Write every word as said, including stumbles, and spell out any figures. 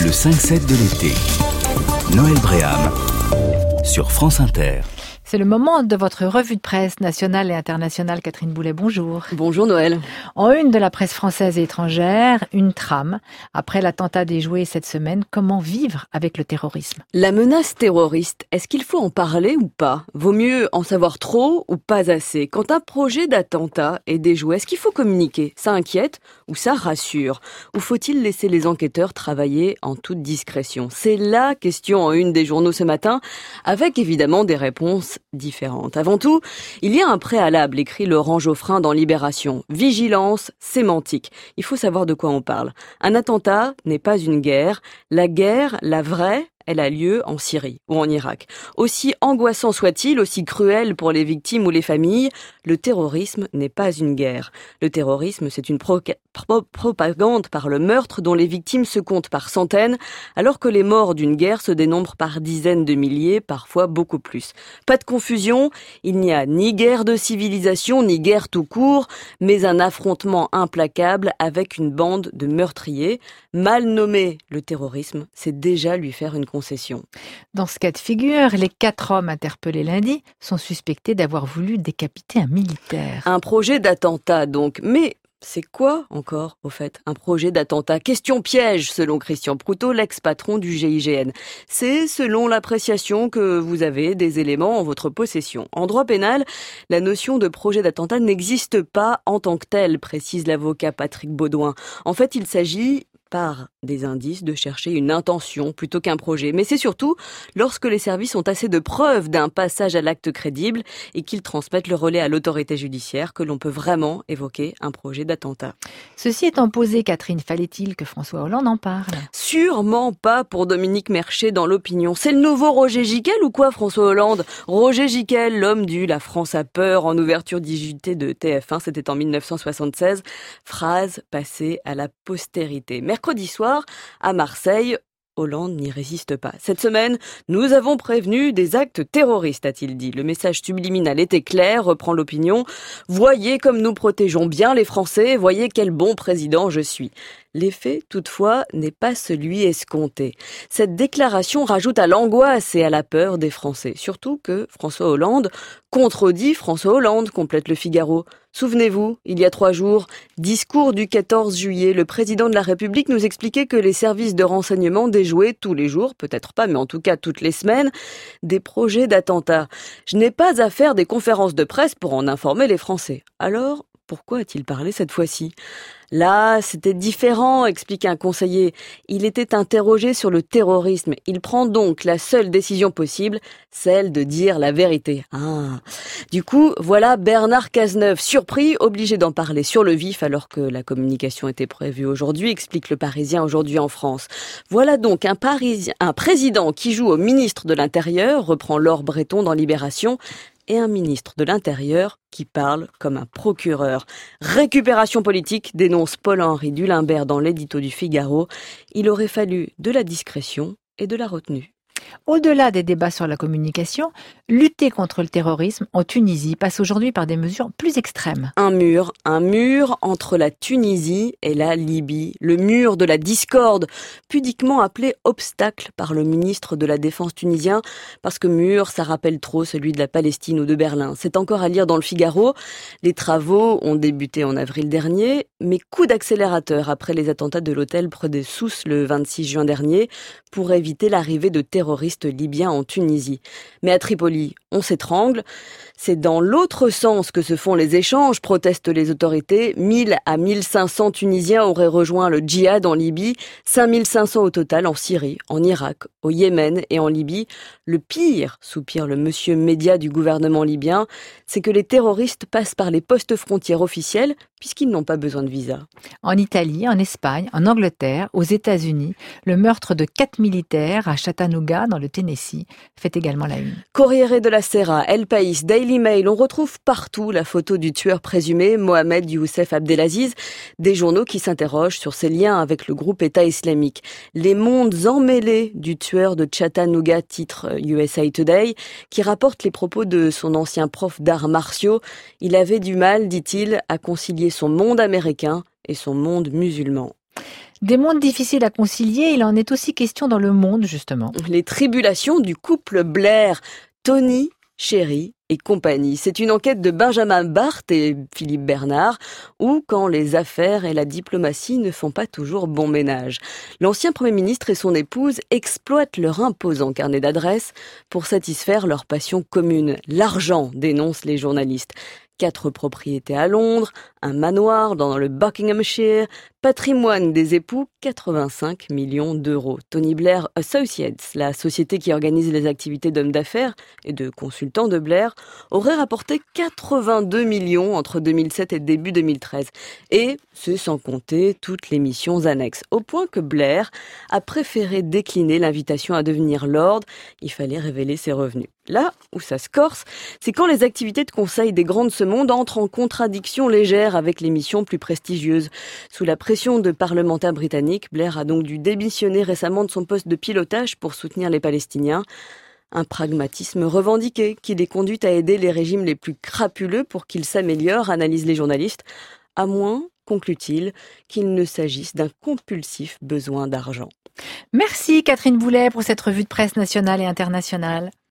Le cinq sept de l'été. Noël Bréham sur France Inter. C'est le moment de votre revue de presse nationale et internationale. Catherine Boulet, bonjour. Bonjour Noël. En une de la presse française et étrangère, une trame. Après l'attentat déjoué cette semaine, comment vivre avec le terrorisme ? La menace terroriste, est-ce qu'il faut en parler ou pas ? Vaut mieux en savoir trop ou pas assez ? Quand un projet d'attentat est déjoué, est-ce qu'il faut communiquer ? Ça inquiète ou ça rassure ? Ou faut-il laisser les enquêteurs travailler en toute discrétion ? C'est la question en une des journaux ce matin, avec évidemment des réponses différentes. Avant tout, il y a un préalable, écrit Laurent Geoffrin dans Libération. Vigilance sémantique. Il faut savoir de quoi on parle. Un attentat n'est pas une guerre. La guerre, la vraie, elle a lieu en Syrie ou en Irak. Aussi angoissant soit-il, aussi cruel pour les victimes ou les familles, le terrorisme n'est pas une guerre. Le terrorisme, c'est une pro- pro- propagande par le meurtre dont les victimes se comptent par centaines, alors que les morts d'une guerre se dénombrent par dizaines de milliers, parfois beaucoup plus. Pas de confusion, il n'y a ni guerre de civilisation, ni guerre tout court, mais un affrontement implacable avec une bande de meurtriers. Mal nommer le terrorisme, c'est déjà lui faire une concession. Dans ce cas de figure, les quatre hommes interpellés lundi sont suspectés d'avoir voulu décapiter un militaire. Un projet d'attentat donc, mais c'est quoi encore, au fait, un projet d'attentat ? Question piège, selon Christian Proutot, l'ex-patron du G I G N. C'est selon l'appréciation que vous avez des éléments en votre possession. En droit pénal, la notion de projet d'attentat n'existe pas en tant que telle, précise l'avocat Patrick Baudouin. En fait, il s'agit par des indices de chercher une intention plutôt qu'un projet. Mais c'est surtout lorsque les services ont assez de preuves d'un passage à l'acte crédible et qu'ils transmettent le relais à l'autorité judiciaire que l'on peut vraiment évoquer un projet d'attentat. Ceci étant posé, Catherine, fallait-il que François Hollande en parle ? Sûrement pas pour Dominique Merchet dans l'opinion. C'est le nouveau Roger Gicquel ou quoi, François Hollande ? Roger Gicquel, l'homme du « La France a peur » en ouverture digitée de T F un, c'était en mille neuf cent soixante-seize. Phrase passée à la postérité. Mercredi soir, à Marseille, Hollande n'y résiste pas. Cette semaine, nous avons prévenu des actes terroristes, a-t-il dit. Le message subliminal était clair, reprend l'opinion. Voyez comme nous protégeons bien les Français, voyez quel bon président je suis. L'effet, toutefois, n'est pas celui escompté. Cette déclaration rajoute à l'angoisse et à la peur des Français. Surtout que François Hollande contredit François Hollande, complète le Figaro. Souvenez-vous, il y a trois jours, discours du quatorze juillet, le président de la République nous expliquait que les services de renseignement déjouaient tous les jours, peut-être pas, mais en tout cas toutes les semaines, des projets d'attentats. Je n'ai pas à faire des conférences de presse pour en informer les Français. Alors, pourquoi a-t-il parlé cette fois-ci ? Là, c'était différent, explique un conseiller. Il était interrogé sur le terrorisme. Il prend donc la seule décision possible, celle de dire la vérité. Ah. Du coup, voilà Bernard Cazeneuve, surpris, obligé d'en parler sur le vif alors que la communication était prévue aujourd'hui, explique le Parisien aujourd'hui en France. Voilà donc un Parisien, un président qui joue au ministre de l'Intérieur, reprend Laure Breton dans Libération, et un ministre de l'Intérieur qui parle comme un procureur. Récupération politique, dénonce Paul-Henri Dulimbert dans l'édito du Figaro. Il aurait fallu de la discrétion et de la retenue. Au-delà des débats sur la communication, lutter contre le terrorisme en Tunisie passe aujourd'hui par des mesures plus extrêmes. Un mur, un mur entre la Tunisie et la Libye. Le mur de la discorde, pudiquement appelé obstacle par le ministre de la Défense tunisien, parce que mur, ça rappelle trop celui de la Palestine ou de Berlin. C'est encore à lire dans le Figaro. Les travaux ont débuté en avril dernier, mais coup d'accélérateur après les attentats de l'hôtel près de Sousse le vingt-six juin dernier, pour éviter l'arrivée de terroristes libyens en Tunisie. Mais à Tripoli, on s'étrangle. C'est dans l'autre sens que se font les échanges, protestent les autorités. mille à mille cinq cents Tunisiens auraient rejoint le djihad en Libye, cinq mille cinq cents au total en Syrie, en Irak, au Yémen et en Libye. Le pire, soupire le monsieur média du gouvernement libyen, c'est que les terroristes passent par les postes frontières officiels puisqu'ils n'ont pas besoin de visa. En Italie, en Espagne, en Angleterre, aux États-Unis, le meurtre de quatre militaires à Chattanooga, dans le Tennessee, fait également la une. Corriere della Sera, El País, Daily Mail, on retrouve partout la photo du tueur présumé, Mohamed Youssef Abdelaziz, des journaux qui s'interrogent sur ses liens avec le groupe État islamique. Les mondes emmêlés du tueur de Chattanooga, titre U S A Today, qui rapporte les propos de son ancien prof d'arts martiaux. Il avait du mal, dit-il, à concilier son monde américain et son monde musulman. Des mondes difficiles à concilier, il en est aussi question dans Le Monde, justement. Les tribulations du couple Blair, Tony, Chéri et compagnie. C'est une enquête de Benjamin Barthes et Philippe Bernard, où quand les affaires et la diplomatie ne font pas toujours bon ménage. L'ancien Premier ministre et son épouse exploitent leur imposant carnet d'adresses pour satisfaire leur passion commune. L'argent, dénoncent les journalistes. Quatre propriétés à Londres, un manoir dans le Buckinghamshire, patrimoine des époux, quatre-vingt-cinq millions d'euros. Tony Blair Associates, la société qui organise les activités d'hommes d'affaires et de consultants de Blair, aurait rapporté quatre-vingt-deux millions entre deux mille sept et début deux mille treize. Et c'est sans compter toutes les missions annexes. Au point que Blair a préféré décliner l'invitation à devenir lord. Il fallait révéler ses revenus. Là où ça se corse, c'est quand les activités de conseil des grands de ce monde entrent en contradiction légère avec les missions plus prestigieuses. Sous la pression de parlementaires britanniques, Blair a donc dû démissionner récemment de son poste de pilotage pour soutenir les Palestiniens. Un pragmatisme revendiqué qui les conduit à aider les régimes les plus crapuleux pour qu'ils s'améliorent, analysent les journalistes, à moins, conclut-il, qu'il ne s'agisse d'un compulsif besoin d'argent. Merci Catherine Boulet pour cette revue de presse nationale et internationale.